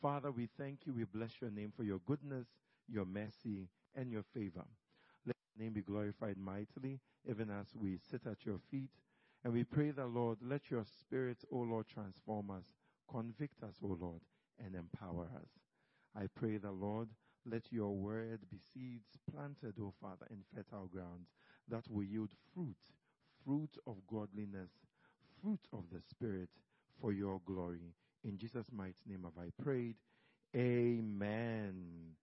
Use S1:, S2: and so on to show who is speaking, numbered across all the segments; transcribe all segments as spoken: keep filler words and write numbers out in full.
S1: Father, we thank you. We bless your name for your goodness, your mercy, and your favor. Let your name be glorified mightily, even as we sit at your feet. And we pray that, Lord, let your spirit, O Lord, transform us, convict us, O Lord, and empower us. I pray that, Lord, let your word be seeds planted, O Father, in fertile grounds that will yield fruit, fruit of godliness, fruit of the Spirit for your glory. In Jesus' mighty name have I prayed. Amen.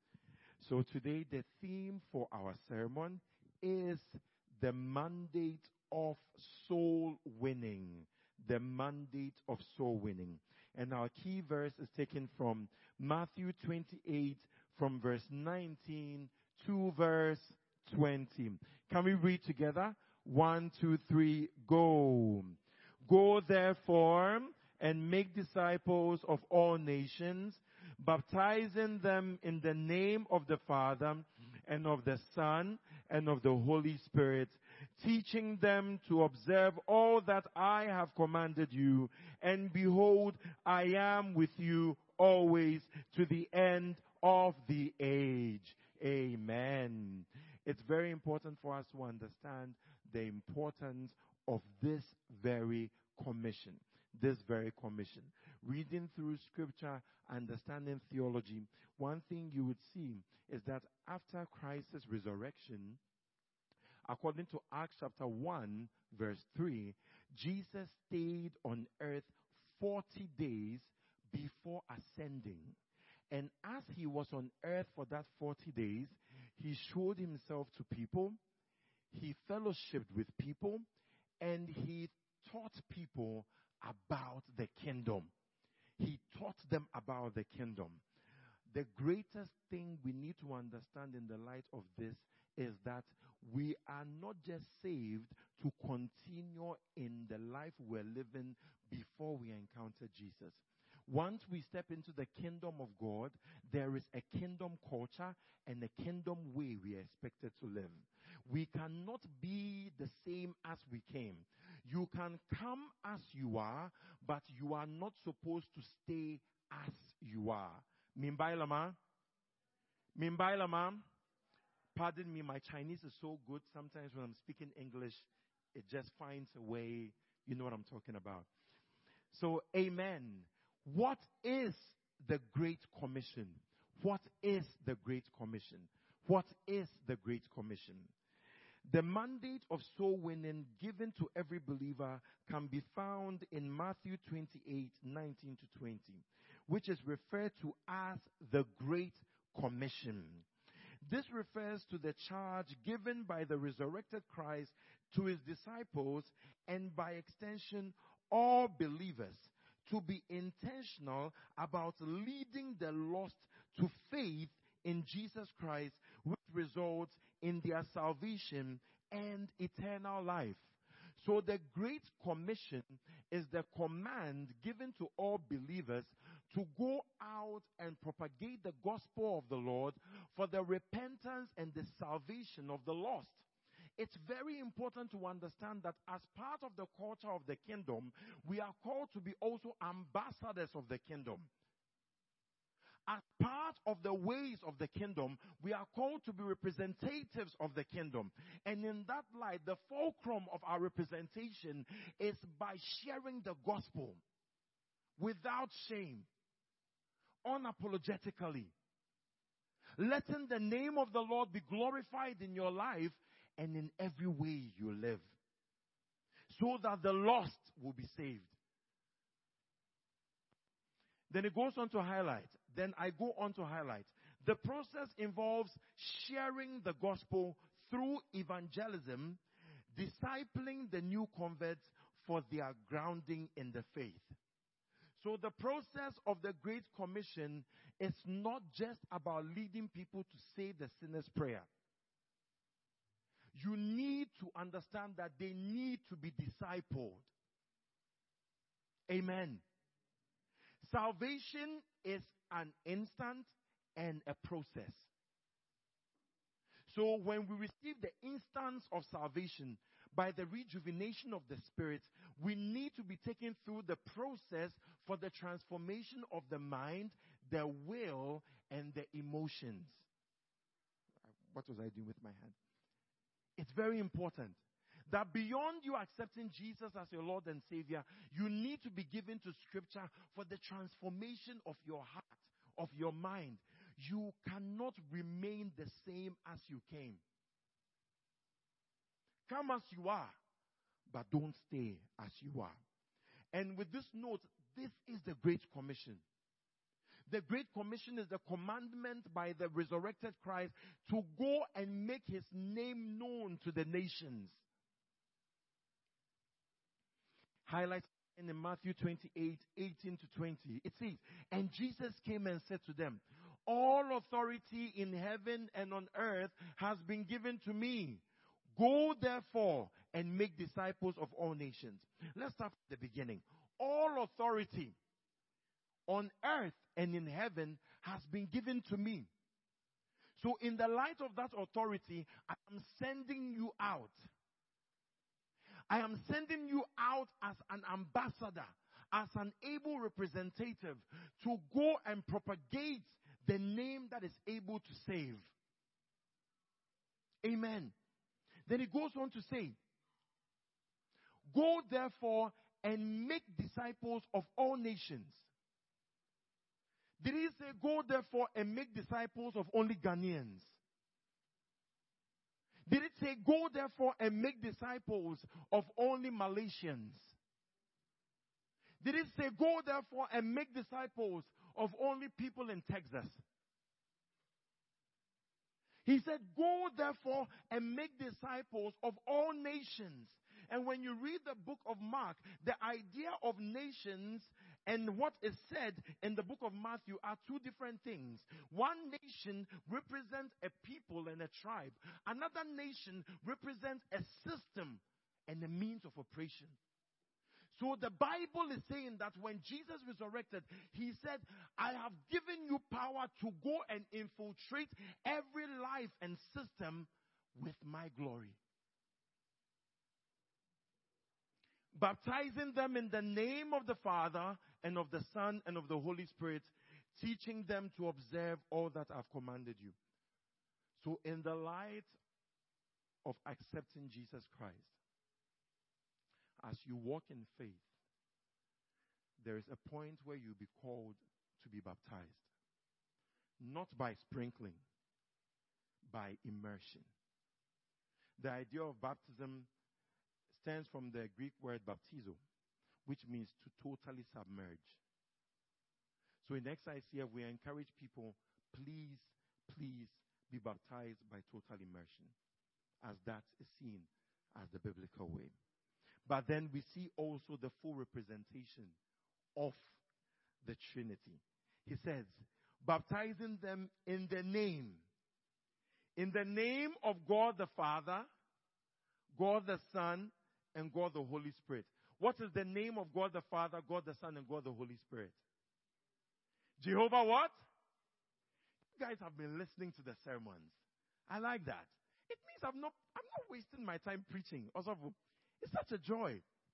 S1: So today the theme for our sermon is the mandate of soul winning. The mandate of soul winning. And our key verse is taken from Matthew twenty-eight, from verse nineteen to verse twenty. Can we read together? One, two, three, go. Go therefore and make disciples of all nations, baptizing them in the name of the Father and of the Son and of the Holy Spirit, teaching them to observe all that I have commanded you. And behold, I am with you always to the end of the age. Amen. It's very important for us to understand the importance of this very commission. This very commission. Reading through scripture, understanding theology, one thing you would see is that after Christ's resurrection, according to Acts chapter one, verse three, Jesus stayed on earth forty days before ascending. And as he was on earth for that forty days, he showed himself to people, he fellowshiped with people, and he taught people about the kingdom. He taught them about the kingdom. The greatest thing we need to understand in the light of this is that we are not just saved to continue in the life we're living before we encounter Jesus. Once we step into the kingdom of God, there is a kingdom culture and a kingdom way we are expected to live. We cannot be the same as we came. You can come as you are, but you are not supposed to stay as you are. Mimbai Lama? Mimbai Lama? Pardon me, my Chinese is so good. Sometimes when I'm speaking English, it just finds a way. You know what I'm talking about. So, amen. What is the Great Commission? What is the Great Commission? What is the Great Commission? The mandate of soul winning given to every believer can be found in Matthew twenty-eight, nineteen to twenty, which is referred to as the Great Commission. This refers to the charge given by the resurrected Christ to his disciples and by extension all believers to be intentional about leading the lost to faith in Jesus Christ, which results in their salvation and eternal life. So the Great Commission is the command given to all believers to go out and propagate the gospel of the Lord for the repentance and the salvation of the lost. It's very important to understand that as part of the culture of the kingdom, we are called to be also ambassadors of the kingdom. As part of the ways of the kingdom, we are called to be representatives of the kingdom. And in that light, the fulcrum of our representation is by sharing the gospel without shame, unapologetically, letting the name of the Lord be glorified in your life and in every way you live, so that the lost will be saved. Then it goes on to highlight. Then I go on to highlight. The process involves sharing the gospel through evangelism, discipling the new converts for their grounding in the faith. So the process of the Great Commission is not just about leading people to say the sinner's prayer. You need to understand that they need to be discipled. Amen. Salvation is an instant and a process. So when we receive the instance of salvation by the rejuvenation of the Spirit, we need to be taken through the process for the transformation of the mind, the will, and the emotions. What was I doing with my hand? It's very important that beyond you accepting Jesus as your Lord and Savior, you need to be given to Scripture for the transformation of your heart, of your mind. You cannot remain the same as you came. Come as you are, but don't stay as you are. And with this note, this is the Great Commission. The Great Commission is the commandment by the resurrected Christ to go and make his name known to the nations. Highlights in Matthew twenty-eight, eighteen to twenty. It says, and Jesus came and said to them, all authority in heaven and on earth has been given to me. Go therefore and make disciples of all nations. Let's start from the beginning. All authority on earth and in heaven has been given to me. So in the light of that authority, I am sending you out. I am sending you out as an ambassador, as an able representative to go and propagate the name that is able to save. Amen. Then he goes on to say, go therefore and make disciples of all nations. Did he say, go therefore and make disciples of only Ghanaians? Did it say, go therefore and make disciples of only Malaysians? Did it say, go therefore and make disciples of only people in Texas? He said, go therefore and make disciples of all nations. And when you read the book of Mark, the idea of nations and what is said in the book of Matthew are two different things. One nation represents a people and a tribe. Another nation represents a system and a means of operation. So the Bible is saying that when Jesus resurrected, he said, I have given you power to go and infiltrate every life and system with my glory. Baptizing them in the name of the Father and of the Son and of the Holy Spirit, teaching them to observe all that I've commanded you. So in the light of accepting Jesus Christ, as you walk in faith, there is a point where you'll be called to be baptized. Not by sprinkling, by immersion. The idea of baptism stems from the Greek word baptizo, which means to totally submerge. So in X I C F, we encourage people, please, please be baptized by total immersion, as that is seen as the biblical way. But then we see also the full representation of the Trinity. He says, baptizing them in the name. In the name of God the Father, God the Son, and God the Holy Spirit. What is the name of God the Father, God the Son, and God the Holy Spirit? Jehovah what? You guys have been listening to the sermons. I like that. It means I'm not, I'm not wasting my time preaching. Also, it's such a joy.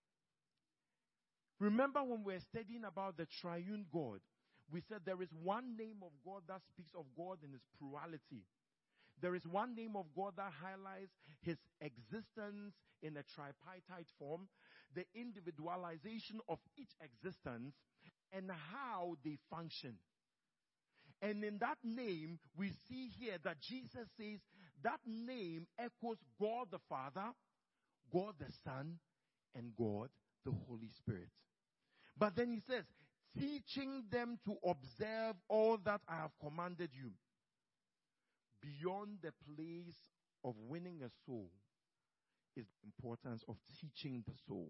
S1: Remember when we were studying about the triune God, we said there is one name of God that speaks of God in his plurality. There is one name of God that highlights his existence in a tripartite form, the individualization of each existence, and how they function. And in that name, we see here that Jesus says that name echoes God the Father, God the Son, and God the Holy Spirit. But then he says, teaching them to observe all that I have commanded you. Beyond the place of winning a soul is the importance of teaching the soul.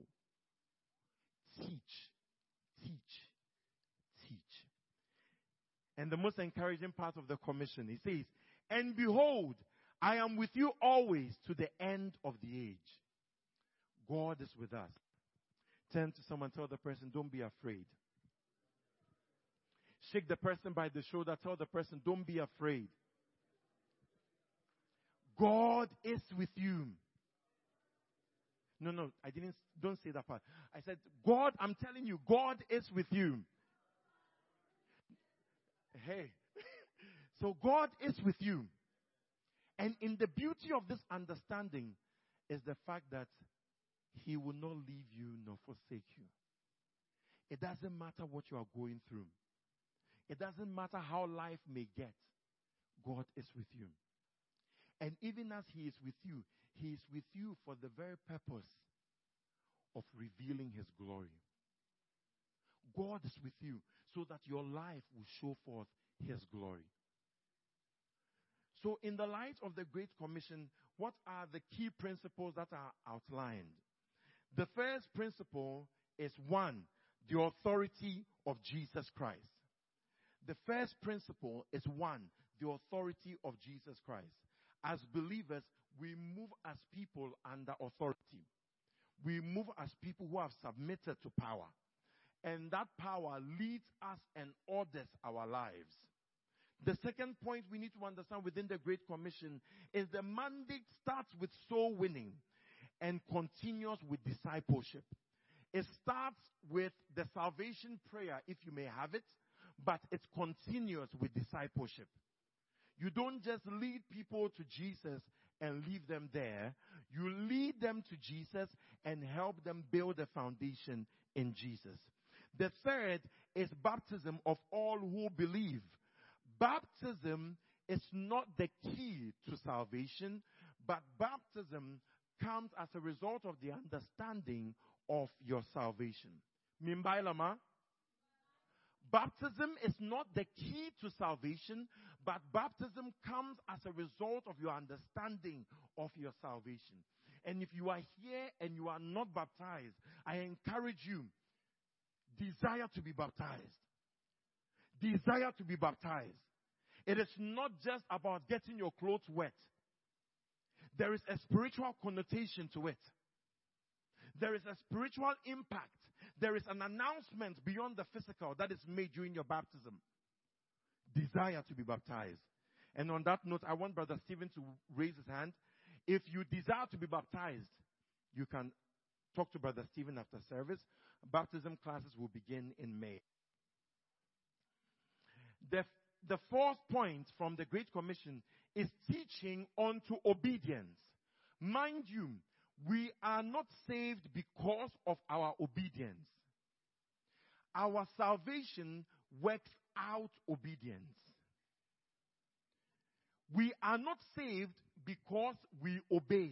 S1: Teach, teach, teach. And the most encouraging part of the commission, he says, and behold, I am with you always to the end of the age. God is with us. Turn to someone, tell the person, don't be afraid. Shake the person by the shoulder, tell the person, don't be afraid. God is with you. No, no, I didn't, don't say that part. I said, God, I'm telling you, God is with you. Hey. So God is with you. And in the beauty of this understanding is the fact that He will not leave you nor forsake you. It doesn't matter what you are going through. It doesn't matter how life may get. God is with you. And even as He is with you, He is with you for the very purpose of revealing His glory. God is with you so that your life will show forth His glory. So in the light of the Great Commission, what are the key principles that are outlined? The first principle is one, the authority of Jesus Christ. The first principle is one, the authority of Jesus Christ. As believers, we move as people under authority. We move as people who have submitted to power. And that power leads us and orders our lives. The second point we need to understand within the Great Commission is the mandate starts with soul winning and continues with discipleship. It starts with the salvation prayer, if you may have it, but it continues with discipleship. You don't just lead people to Jesus and leave them there. You lead them to Jesus and help them build a foundation in Jesus. The third is baptism of all who believe. Baptism is not the key to salvation, but baptism comes as a result of the understanding of your salvation. Mimbailama? Baptism is not the key to salvation, but baptism comes as a result of your understanding of your salvation. And if you are here and you are not baptized, I encourage you, desire to be baptized. Desire to be baptized. It is not just about getting your clothes wet. There is a spiritual connotation to it. There is a spiritual impact. There is an announcement beyond the physical that is made during your baptism. Desire to be baptized. And on that note, I want Brother Stephen to raise his hand. If you desire to be baptized, you can talk to Brother Stephen after service. Baptism classes will begin in May. The, the fourth point from the Great Commission is teaching unto obedience. Mind you, we are not saved because of our obedience. Our salvation works out obedience. We are not saved because we obey.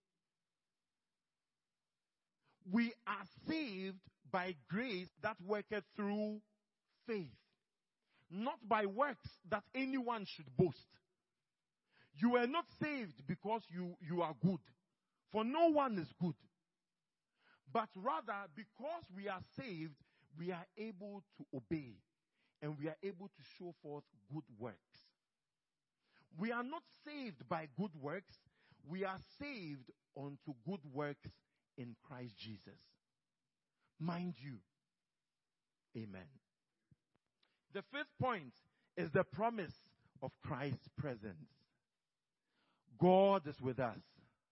S1: We are saved by grace that worketh through faith, not by works that anyone should boast. You are not saved because you, you are good, for no one is good. But rather, because we are saved, we are able to obey, and we are able to show forth good works. We are not saved by good works. We are saved unto good works in Christ Jesus. Mind you. Amen. The fifth point is the promise of Christ's presence. God is with us.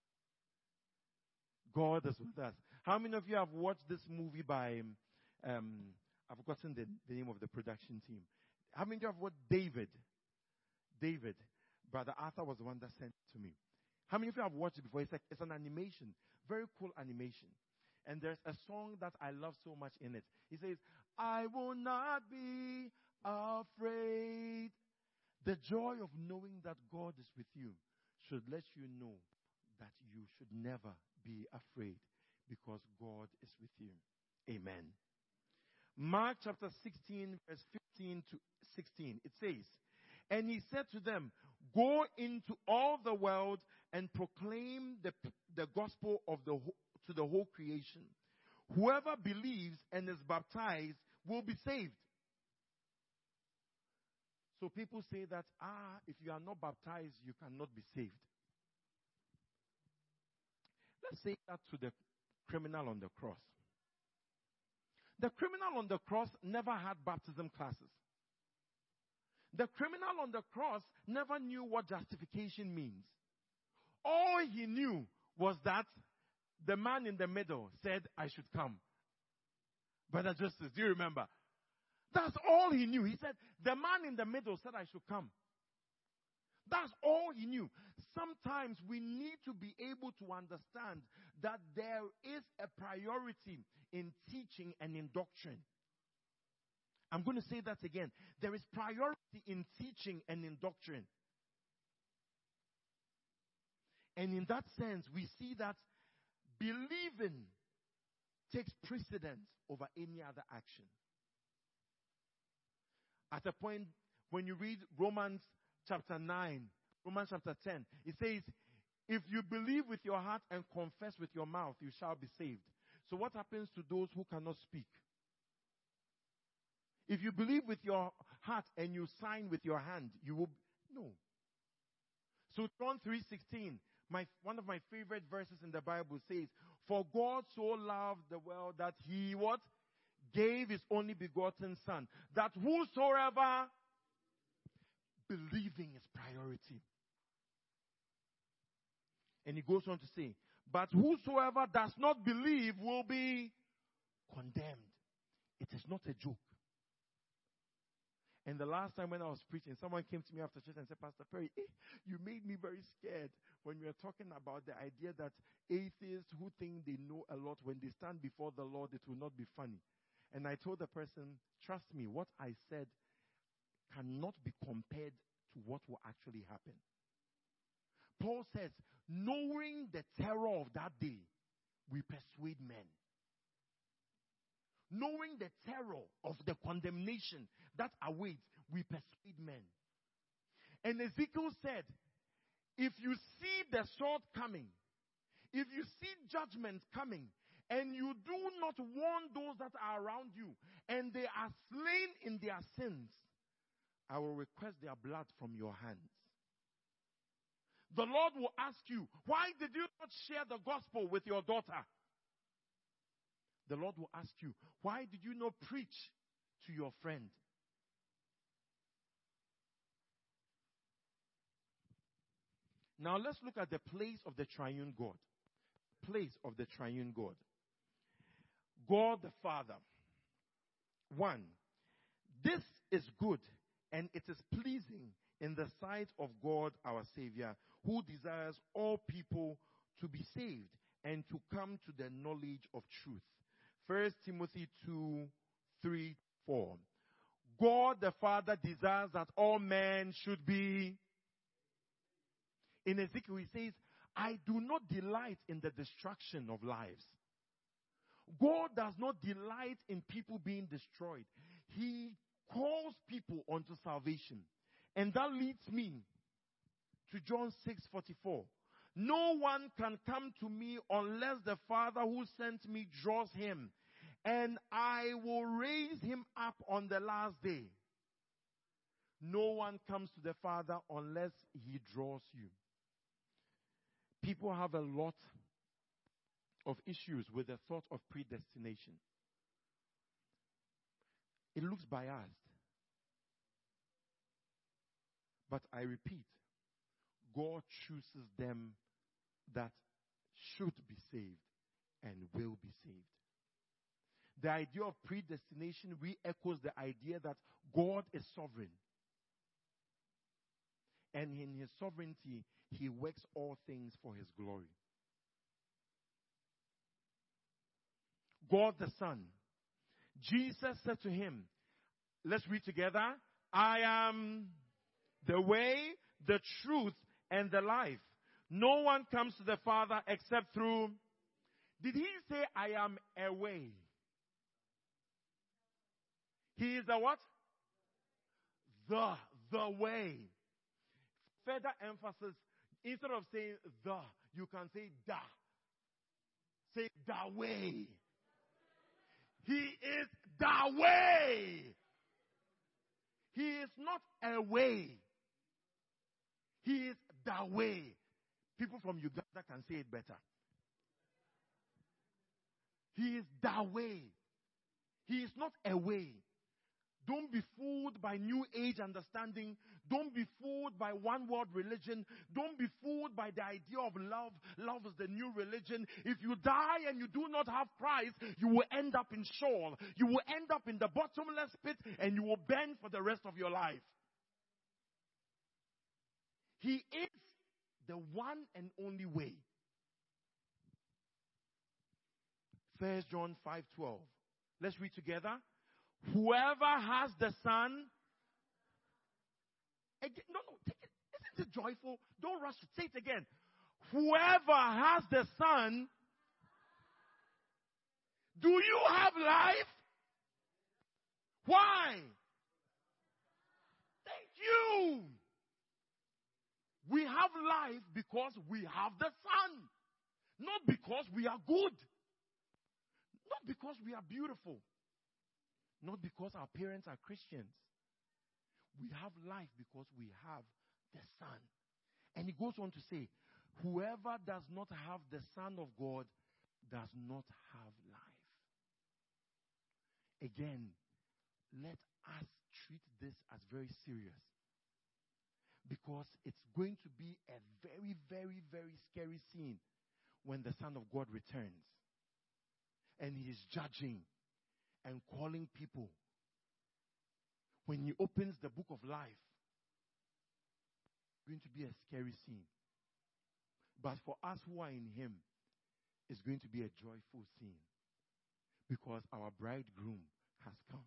S1: God is with us. How many of you have watched this movie by, um, I've forgotten the, the name of the production team. How many of you have watched David? David. Brother Arthur was the one that sent it to me. How many of you have watched it before? It's, like, it's an animation. Very cool animation. And there's a song that I love so much in it. He says, I will not be afraid. The joy of knowing that God is with you should let you know that you should never be afraid because God is with you. Amen. Mark chapter sixteen, verse fifteen to sixteen. It says, and he said to them, go into all the world and proclaim the, the gospel of the to the whole creation. Whoever believes and is baptized will be saved. So people say that, ah, if you are not baptized, you cannot be saved. Let's say that to the criminal on the cross. The criminal on the cross never had baptism classes. The criminal on the cross never knew what justification means. All he knew was that the man in the middle said, I should come. Brother Justice, do you remember? That's all he knew. He said, the man in the middle said I should come. That's all he knew. Sometimes we need to be able to understand that there is a priority in teaching and in doctrine. I'm going to say that again. There is priority in teaching and in doctrine. And in that sense, we see that believing takes precedence over any other action. At a point, when you read Romans chapter nine, Romans chapter ten, it says, if you believe with your heart and confess with your mouth, you shall be saved. So what happens to those who cannot speak? If you believe with your heart and you sign with your hand, you will, no. So John three sixteen, my, one of my favorite verses in the Bible says, for God so loved the world that he, what? Gave his only begotten son, that whosoever believing is priority. And he goes on to say, but whosoever does not believe will be condemned. It is not a joke. And the last time when I was preaching, someone came to me after church and said, Pastor Perry, eh, you made me very scared when you were talking about the idea that atheists who think they know a lot, when they stand before the Lord, it will not be funny. And I told the person, trust me, what I said cannot be compared to what will actually happen. Paul says, knowing the terror of that day, we persuade men. Knowing the terror of the condemnation that awaits, we persuade men. And Ezekiel said, if you see the sword coming, if you see judgment coming, and you do not warn those that are around you, and they are slain in their sins, I will request their blood from your hands. The Lord will ask you, why did you not share the gospel with your daughter? The Lord will ask you, why did you not preach to your friend? Now let's look at the place of the triune God. Place of the triune God. God the Father. One, this is good and it is pleasing in the sight of God our Savior, who desires all people to be saved and to come to the knowledge of truth. First Timothy two, three, four. God the Father desires that all men should be. In Ezekiel he says, I do not delight in the destruction of lives. God does not delight in people being destroyed. He calls people unto salvation. And that leads me to John six forty-four. No one can come to me unless the Father who sent me draws him, and I will raise him up on the last day. No one comes to the Father unless he draws you. People have a lot of issues with the thought of predestination. It looks biased. But I repeat, God chooses them that should be saved and will be saved. The idea of predestination re-echoes the idea that God is sovereign. And in his sovereignty, he works all things for his glory. God the Son. Jesus said to him, let's read together, I am the way, the truth, and the life. No one comes to the Father except through. Did he say, I am a way? He is the what? The, the way. Further emphasis, instead of saying the, you can say da. Say the way. He is the way. He is not a way. He is the way. People from Uganda can say it better. He is the way. He is not a way. Don't be fooled by new age understanding. Don't be fooled by one world religion. Don't be fooled by the idea of love. Love is the new religion. If you die and you do not have Christ, you will end up in Sheol. You will end up in the bottomless pit and you will burn for the rest of your life. He is the one and only way. First John five twelve. Let's read together. Whoever has the Son. Again, no, no, take it. Isn't it joyful? Don't rush it. Say it again. Whoever has the Son. Do you have life? Why? Thank you. We have life because we have the Son. Not because we are good. Not because we are beautiful. Not because our parents are Christians. We have life because we have the Son. And he goes on to say, whoever does not have the Son of God does not have life. Again, let us treat this as very serious. Because it's going to be a very, very, very scary scene when the Son of God returns. And he is judging and calling people. When he opens the book of life, it's going to be a scary scene. But for us who are in him, it's going to be a joyful scene. Because our bridegroom has come.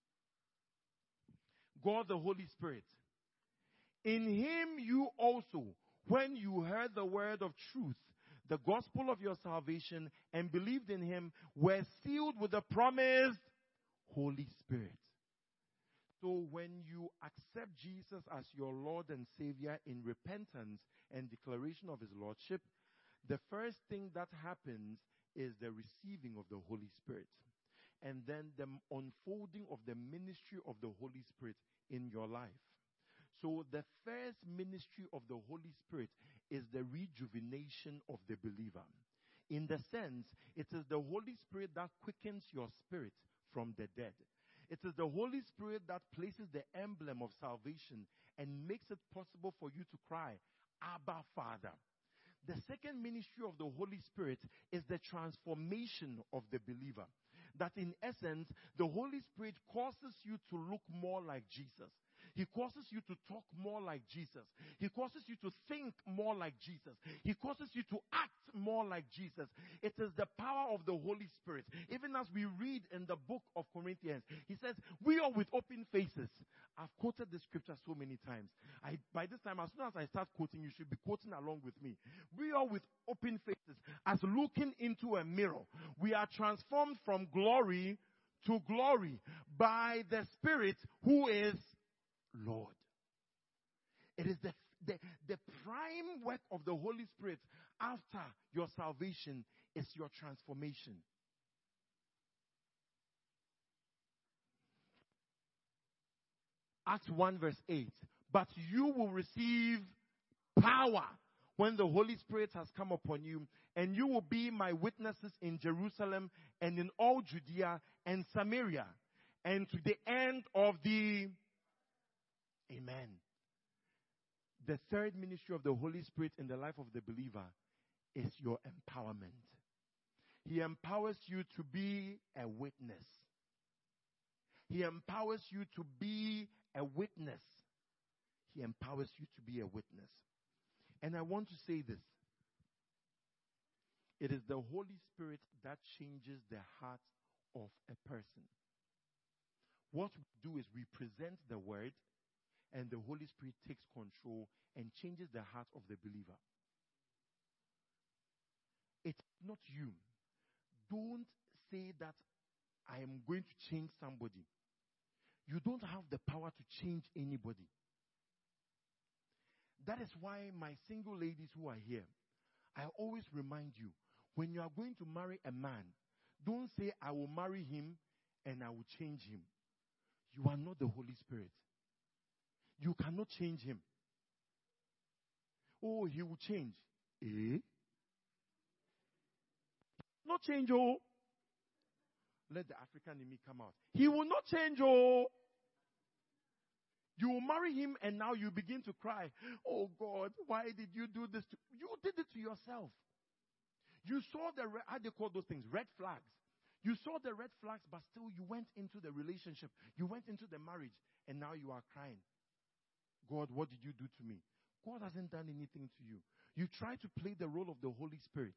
S1: God the Holy Spirit. In him you also, when you heard the word of truth, the gospel of your salvation, and believed in him, were sealed with the promised Holy Spirit. So when you accept Jesus as your Lord and Savior in repentance and declaration of his Lordship, the first thing that happens is the receiving of the Holy Spirit. And then the unfolding of the ministry of the Holy Spirit in your life. So the first ministry of the Holy Spirit is the rejuvenation of the believer. In the sense, it is the Holy Spirit that quickens your spirit from the dead. It is the Holy Spirit that places the emblem of salvation and makes it possible for you to cry, Abba, Father. The second ministry of the Holy Spirit is the transformation of the believer. That in essence, the Holy Spirit causes you to look more like Jesus. He causes you to talk more like Jesus. He causes you to think more like Jesus. He causes you to act more like Jesus. It is the power of the Holy Spirit. Even as we read in the book of Corinthians, he says, we are with open faces. I've quoted this scripture so many times. I, by this time, as soon as I start quoting, you should be quoting along with me. We are with open faces, as looking into a mirror. We are transformed from glory to glory by the Spirit who is Lord. It is the, the, the prime work of the Holy Spirit after your salvation is your transformation. Acts one verse eight. But you will receive power when the Holy Spirit has come upon you, and you will be my witnesses in Jerusalem and in all Judea and Samaria and to the end of the Amen. The third ministry of the Holy Spirit in the life of the believer is your empowerment. He empowers you to be a witness. He empowers you to be a witness. He empowers you to be a witness. And I want to say this. It is the Holy Spirit that changes the heart of a person. What we do is we present the word, and the Holy Spirit takes control and changes the heart of the believer. It's not you. Don't say that I am going to change somebody. You don't have the power to change anybody. That is why my single ladies who are here, I always remind you, when you are going to marry a man, don't say, I will marry him and I will change him. You are not the Holy Spirit. You cannot change him. Oh, he will change. Eh? Not change, oh. Let the African in me come out. He will not change, oh. You will marry him and now you begin to cry. Oh God, why did you do this? To-? You did it to yourself. You saw the, re- how they call those things? Red flags. You saw the red flags, but still you went into the relationship. You went into the marriage, and now you are crying. God, what did you do to me? God hasn't done anything to you. You try to play the role of the Holy Spirit.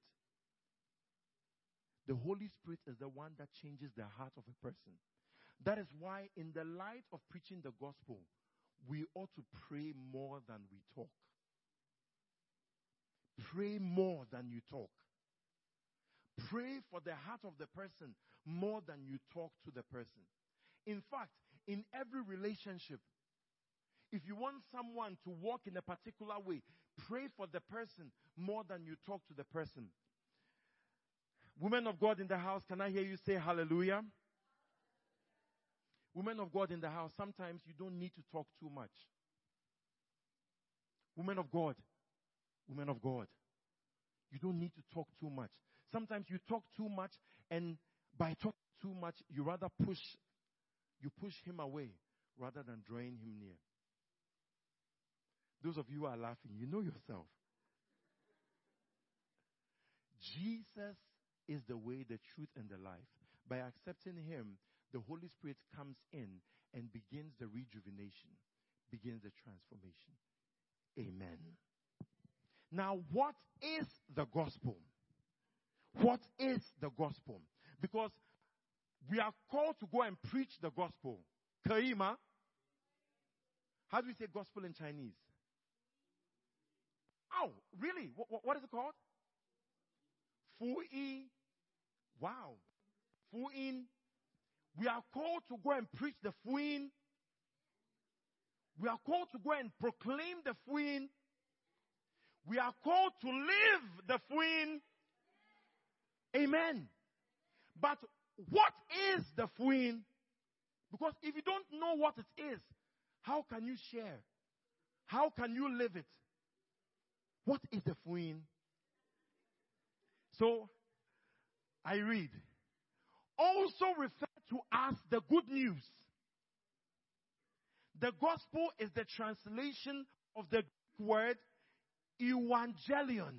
S1: The Holy Spirit is the one that changes the heart of a person. That is why in the light of preaching the gospel, we ought to pray more than we talk. Pray more than you talk. Pray for the heart of the person more than you talk to the person. In fact, in every relationship, if you want someone to walk in a particular way, pray for the person more than you talk to the person. Women of God in the house, can I hear you say hallelujah? Women of God in the house, sometimes you don't need to talk too much. Women of God, women of God, you don't need to talk too much. Sometimes you talk too much, and by talking too much, you rather push, you push him away rather than drawing him near. Those of you who are laughing, you know yourself. Jesus is the way, the truth, and the life. By accepting him, the Holy Spirit comes in and begins the rejuvenation, begins the transformation. Amen. Now, what is the gospel? What is the gospel? Because we are called to go and preach the gospel. Kaima. How do we say gospel in Chinese? Oh, really? What, what is it called? Fu-yi. Wow. Fu-yin. We are called to go and preach the Fu-yin. We are called to go and proclaim the Fu-yin. We are called to live the Fu-yin. Amen. But what is the Fu-yin? Because if you don't know what it is, how can you share? How can you live it? What is the Fu-yin? So, I read. Also referred to as the good news. The gospel is the translation of the Greek word evangelion.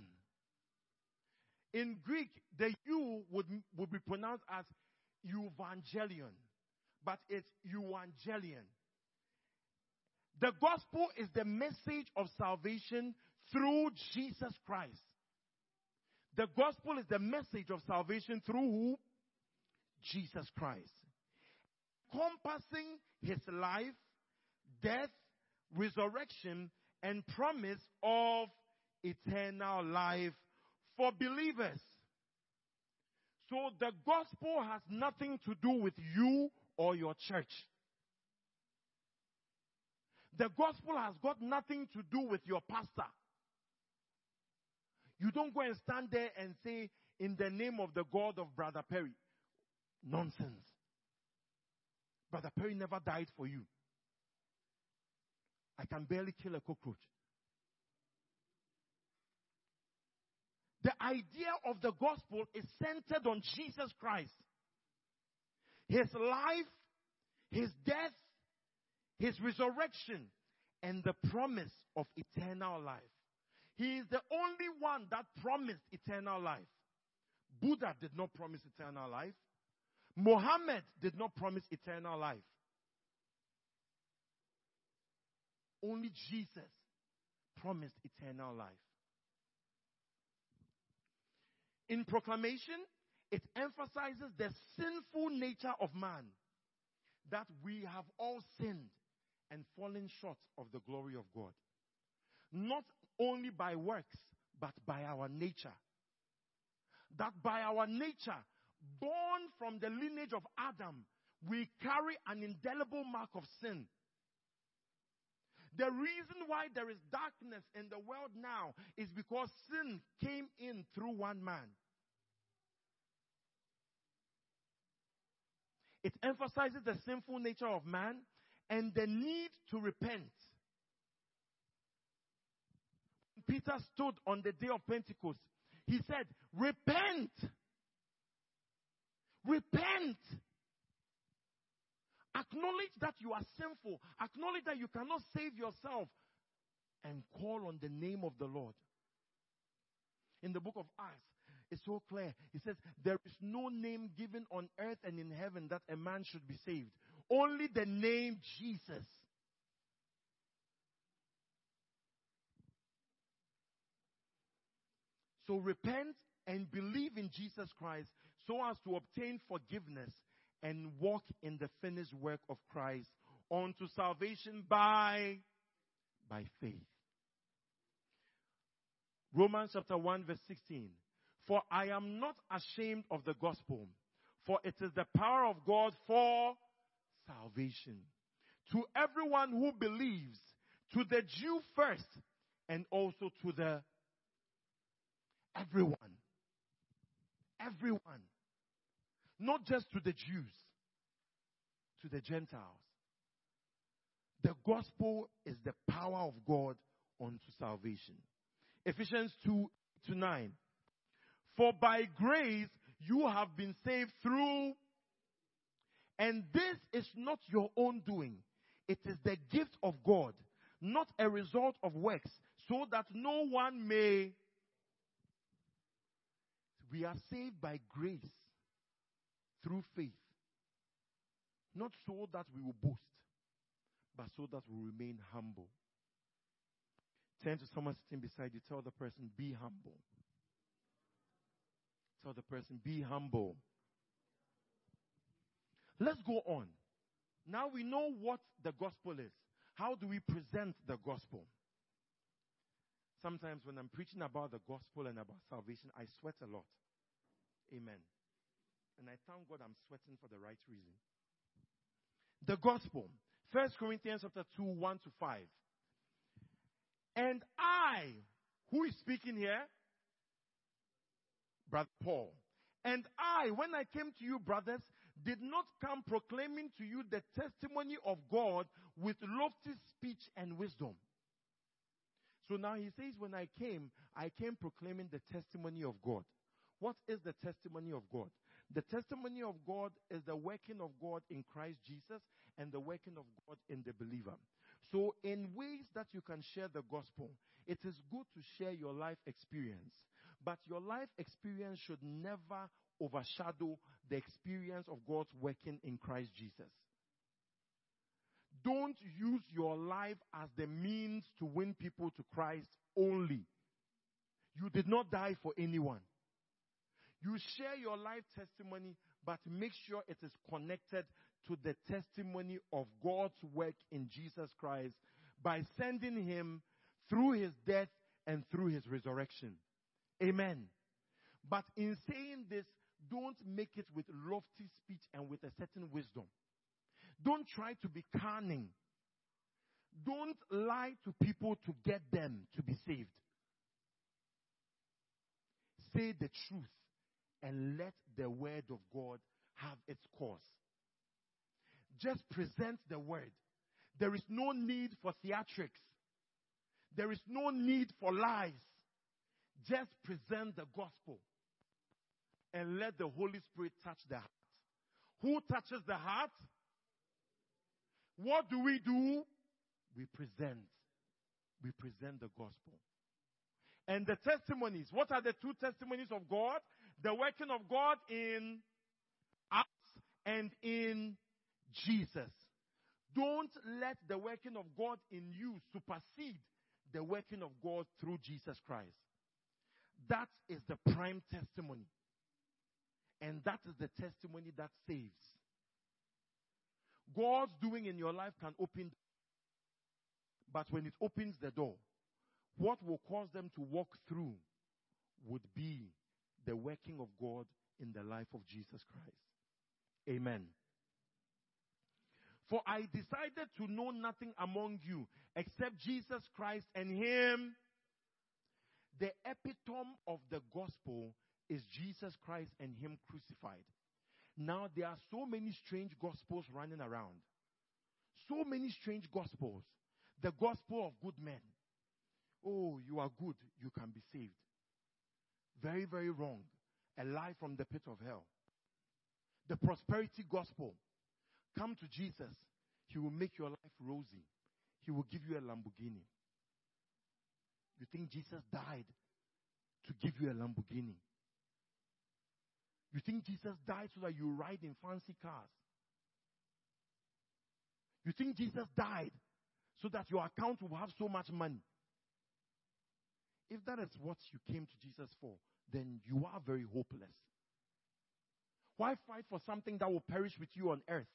S1: In Greek, the U would, would be pronounced as evangelion, but it's evangelion. The gospel is the message of salvation through Jesus Christ. The gospel is the message of salvation through who? Jesus Christ. Encompassing his life, death, resurrection, and promise of eternal life for believers. So the gospel has nothing to do with you or your church. The gospel has got nothing to do with your pastor. You don't go and stand there and say, in the name of the God of Brother Perry. Nonsense. Brother Perry never died for you. I can barely kill a cockroach. The idea of the gospel is centered on Jesus Christ. His life, his death, his resurrection, and the promise of eternal life. He is the only one that promised eternal life. Buddha did not promise eternal life. Muhammad did not promise eternal life. Only Jesus promised eternal life. In proclamation, it emphasizes the sinful nature of man, that we have all sinned and fallen short of the glory of God. Not only by works, but by our nature. That by our nature, born from the lineage of Adam, we carry an indelible mark of sin. The reason why there is darkness in the world now is because sin came in through one man. It emphasizes the sinful nature of man and the need to repent. Peter stood on the day of Pentecost. He said, repent. Repent. Acknowledge that you are sinful. Acknowledge that you cannot save yourself. And call on the name of the Lord. In the book of Acts, it's so clear. It says, there is no name given on earth and in heaven that a man should be saved. Only the name Jesus. So repent and believe in Jesus Christ so as to obtain forgiveness and walk in the finished work of Christ unto salvation by, by faith. Romans chapter one verse sixteen. For I am not ashamed of the gospel, for it is the power of God for salvation to everyone who believes, to the Jew first, and also to the everyone. Everyone. Not just to the Jews, to the Gentiles. The gospel is the power of God unto salvation. Ephesians two to nine. For by grace you have been saved through, and this is not your own doing. It is the gift of God, not a result of works, so that no one may. We are saved by grace through faith. Not so that we will boast, but so that we remain humble. Turn to someone sitting beside you. Tell the person, be humble. Tell the person, be humble. Let's go on. Now we know what the gospel is. How do we present the gospel? Sometimes when I'm preaching about the gospel and about salvation, I sweat a lot. Amen. And I thank God I'm sweating for the right reason. The gospel. First Corinthians chapter two, one to five. And I, who is speaking here? Brother Paul. And I, when I came to you, brothers, did not come proclaiming to you the testimony of God with lofty speech and wisdom. So now he says, when I came, I came proclaiming the testimony of God. What is the testimony of God? The testimony of God is the working of God in Christ Jesus and the working of God in the believer. So in ways that you can share the gospel, it is good to share your life experience. But your life experience should never overshadow the experience of God's working in Christ Jesus. Don't use your life as the means to win people to Christ only. You did not die for anyone. You share your life testimony, but make sure it is connected to the testimony of God's work in Jesus Christ by sending him through his death and through his resurrection. Amen. But in saying this, don't make it with lofty speech and with a certain wisdom. Don't try to be cunning. Don't lie to people to get them to be saved. Say the truth and let the word of God have its course. Just present the word. There is no need for theatrics. There is no need for lies. Just present the gospel and let the Holy Spirit touch the heart. Who touches the heart? What do we do? We present. We present the gospel. And the testimonies. What are the two testimonies of God? The working of God in us and in Jesus. Don't let the working of God in you supersede the working of God through Jesus Christ. That is the prime testimony. And that is the testimony that saves. God's doing in your life can open, but when it opens the door, what will cause them to walk through would be the working of God in the life of Jesus Christ. Amen. For I decided to know nothing among you except Jesus Christ and him. The epitome of the gospel is Jesus Christ and him crucified. Now there are so many strange gospels running around. So many strange gospels. The gospel of good men. Oh, you are good, you can be saved. Very, very wrong. A lie from the pit of hell. The prosperity gospel. come to Jesus, he will make your life rosy. He will give you a Lamborghini. You think Jesus died to give you a Lamborghini? You think Jesus died so that you ride in fancy cars? You think Jesus died so that your account will have so much money? If that is what you came to Jesus for, then you are very hopeless. Why fight for something that will perish with you on earth?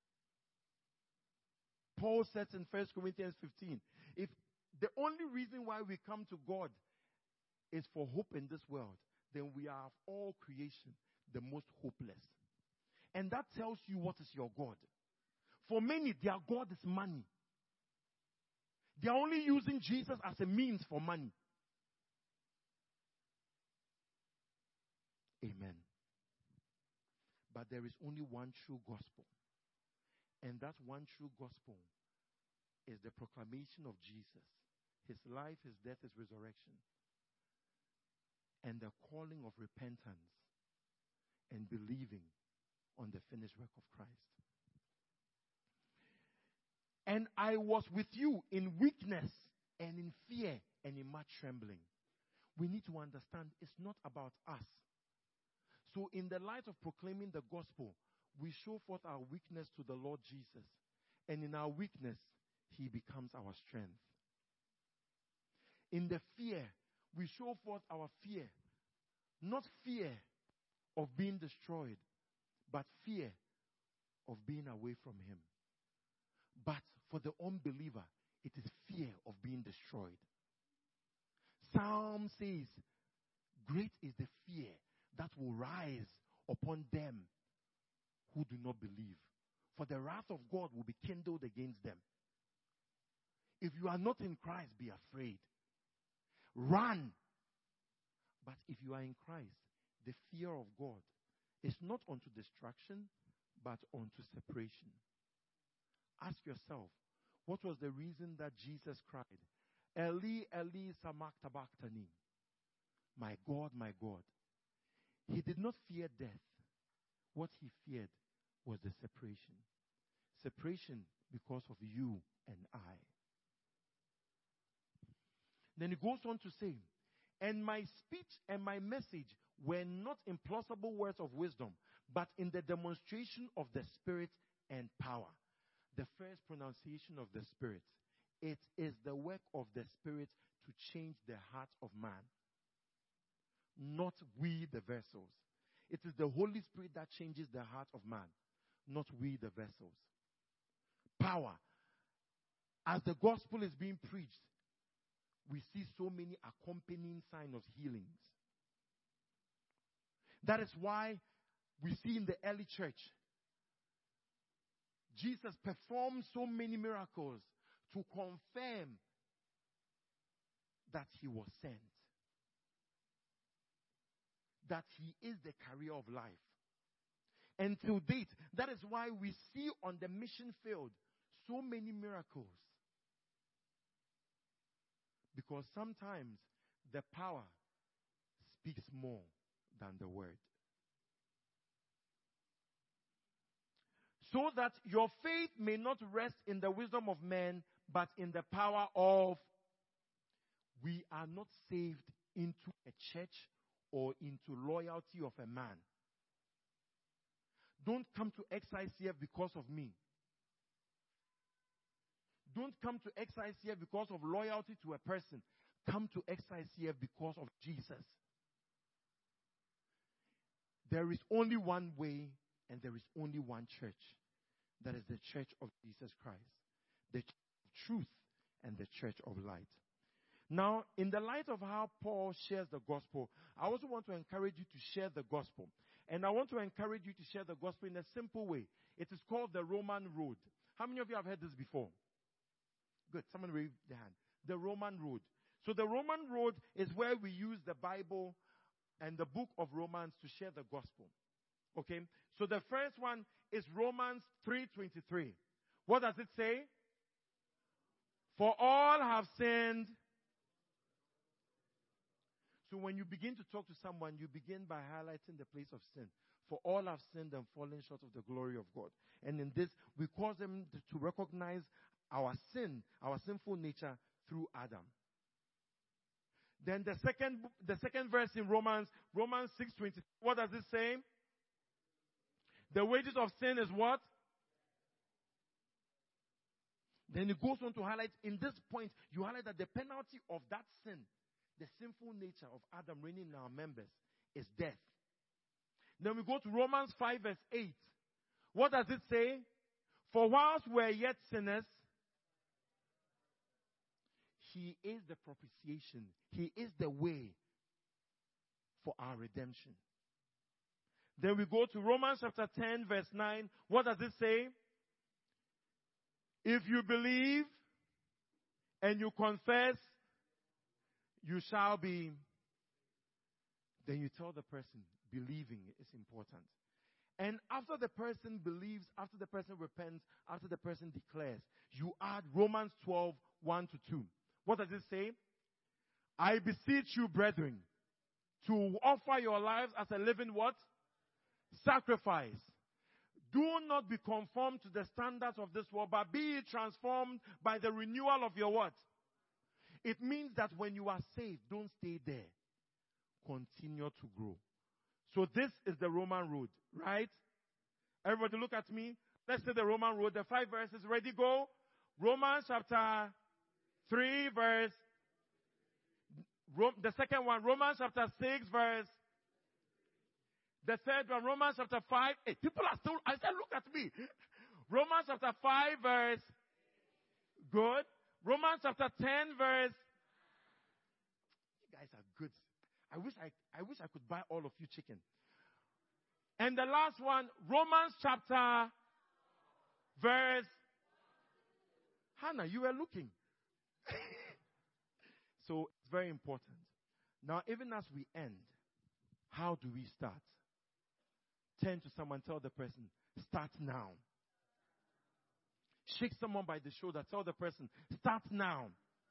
S1: Paul says in First Corinthians fifteen, if the only reason why we come to God is for hope in this world, then we are of all creation the most hopeless. And that tells you what is your God. For many, their God is money. They are only using Jesus as a means for money. Amen. But there is only one true gospel. And that one true gospel is the proclamation of Jesus. His life, his death, his resurrection. And the calling of repentance and believing on the finished work of Christ. And I was with you in weakness and in fear and in much trembling. We need to understand it's not about us. So in the light of proclaiming the gospel, we show forth our weakness to the Lord Jesus. And in our weakness, he becomes our strength. In the fear, we show forth our fear. Not fear of being destroyed, but fear of being away from him. But for the unbeliever, it is fear of being destroyed. Psalm says, great is the fear that will rise upon them who do not believe. For the wrath of God will be kindled against them. If you are not in Christ, be afraid. Run. But if you are in Christ, the fear of God is not unto destruction, but unto separation. Ask yourself, what was the reason that Jesus cried, Eli, Eli, sabachthani sabachthani? My God, my God. He did not fear death. What he feared was the separation. Separation because of you and I. Then he goes on to say, and my speech and my message were not in plausible words of wisdom, but in the demonstration of the Spirit and power. The first pronunciation of the Spirit. It is the work of the Spirit to change the heart of man. Not we, the vessels. It is the Holy Spirit that changes the heart of man, not we, the vessels. Power. As the gospel is being preached, we see so many accompanying signs of healings. That is why we see in the early church, Jesus performed so many miracles to confirm that he was sent. That he is the carrier of life. And to date, that is why we see on the mission field so many miracles. Because sometimes the power speaks more than the word. So that your faith may not rest in the wisdom of men, but in the power of... We are not saved into a church or into loyalty of a man. Don't come to X I C F because of me. Don't come to X I C F because of loyalty to a person. Come to X I C F because of Jesus. There is only one way and there is only one church. That is the church of Jesus Christ. The church of truth and the church of light. Now, in the light of how Paul shares the gospel, I also want to encourage you to share the gospel. And I want to encourage you to share the gospel in a simple way. It is called the Roman road. How many of you have heard this before? Good. Someone raise their hand. The Roman road. So the Roman road is where we use the Bible and the book of Romans to share the gospel. Okay? So the first one is Romans three twenty-three. What does it say? For all have sinned. So So when you begin to talk to someone, you begin by highlighting the place of sin. For all have sinned and fallen short of the glory of God. And in this, we cause them to recognize our sin, our sinful nature through Adam. Then the second, the second verse in Romans, Romans six twenty. What does it say? The wages of sin is what? Then it goes on to highlight, in this point, you highlight that the penalty of that sin, the sinful nature of Adam reigning in our members, is death. Then we go to Romans five verse eight. What does it say? For whilst we're yet sinners, He is the propitiation. He is the way for our redemption. Then we go to Romans chapter ten verse nine. What does it say? If you believe and you confess, you shall be. Then you tell the person, believing is important. And after the person believes, after the person repents, after the person declares, you add Romans twelve, one to two. What does it say? I beseech you, brethren, to offer your lives as a living what? Sacrifice. Do not be conformed to the standards of this world, but be ye transformed by the renewal of your what? It means that when you are saved, don't stay there. Continue to grow. So this is the Roman road, right? Everybody look at me. Let's say the Roman road. The five verses. Ready, go. Romans chapter three verse. The second one, Romans chapter six verse. The third one, Romans chapter five. Hey, people are still, I said look at me. Romans chapter five verse. Good. Romans chapter ten verse. You guys are good. I wish I, I wish I could buy all of you chicken. And the last one, Romans chapter verse. Hannah, you were looking. So it's very important. Now, even as we end, how do we start? Turn to someone, tell the person, start now. Shake someone by the shoulder, tell the person, start now.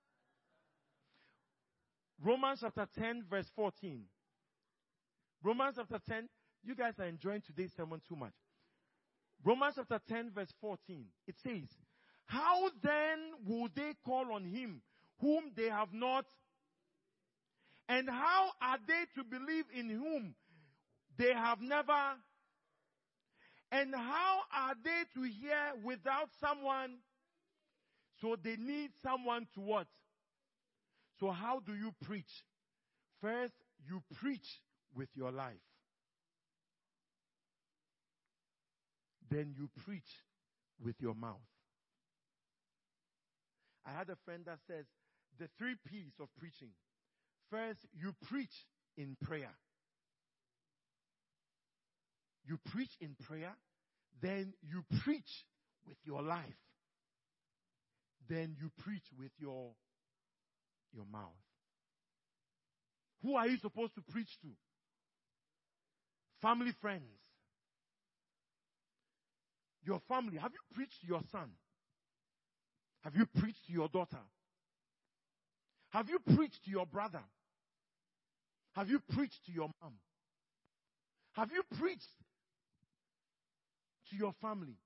S1: Romans chapter ten, verse fourteen. Romans chapter ten, you guys are enjoying today's sermon too much. Romans chapter ten, verse fourteen. It says, how then will they call on him whom they have not? And how are they to believe in whom they have never? And how are they to hear without someone? So they need someone to what? So how do you preach? First, you preach with your life. Then you preach with your mouth. I had a friend that says the three P's of preaching. First, you preach in prayer. You preach in prayer. Then you preach with your life. Then you preach with your your mouth. Who are you supposed to preach to? Family, friends. Your family. Have you preached to your son? Have you preached to your daughter? Have you preached to your brother? Have you preached to your mom? Have you preached to your family?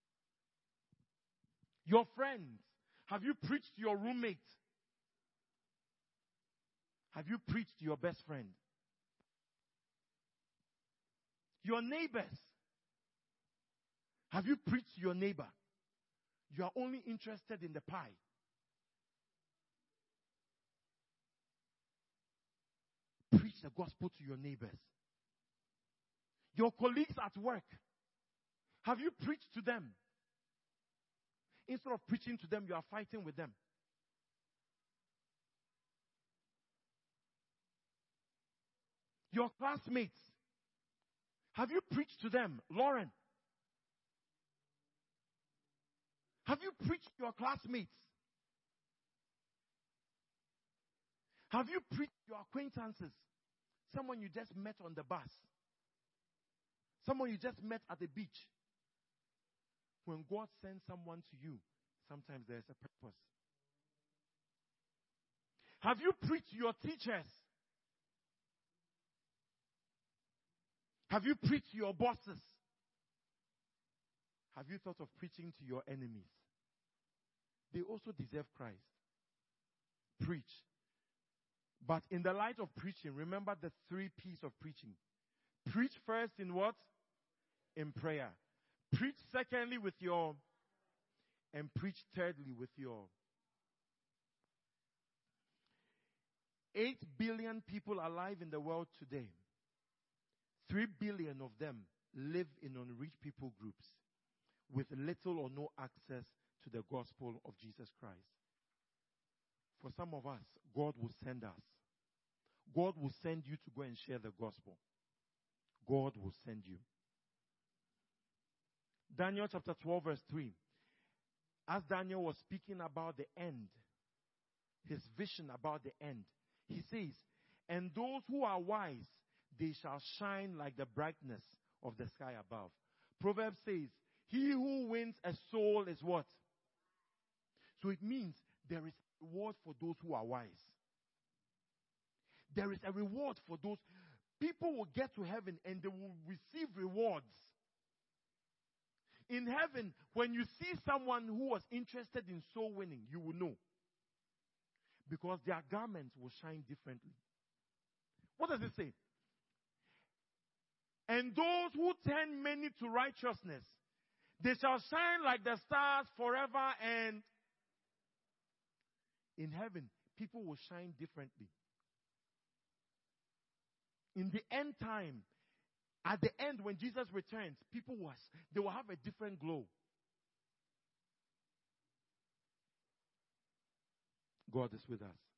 S1: Your friends. Have you preached to your roommate? Have you preached to your best friend? Your neighbors. Have you preached to your neighbor? You are only interested in the pie. Preach the gospel to your neighbors. Your colleagues at work. Have you preached to them? Instead of preaching to them, you are fighting with them. Your classmates. Have you preached to them? Lauren. Have you preached to your classmates? Have you preached to your acquaintances? Someone you just met on the bus. Someone you just met at the beach. When God sends someone to you, sometimes there's a purpose. Have you preached to your teachers? Have you preached to your bosses? Have you thought of preaching to your enemies? They also deserve Christ. Preach. But in the light of preaching, remember the three P's of preaching. Preach first in what? In prayer. Preach secondly with your, and preach thirdly with your. Eight billion people alive in the world today. Three billion of them live in unreached people groups with little or no access to the gospel of Jesus Christ. For some of us, God will send us. God will send you to go and share the gospel. God will send you. Daniel chapter twelve verse three. As Daniel was speaking about the end, his vision about the end, he says, and those who are wise, they shall shine like the brightness of the sky above. Proverbs says, he who wins a soul is what? So it means there is a reward for those who are wise. There is a reward for those. People will get to heaven and they will receive rewards. In heaven, when you see someone who was interested in soul winning, you will know. Because their garments will shine differently. What does it say? And those who turn many to righteousness, they shall shine like the stars forever. And in heaven, people will shine differently. In the end time, at the end when Jesus returns, people will, they will have a different glow. God is with us.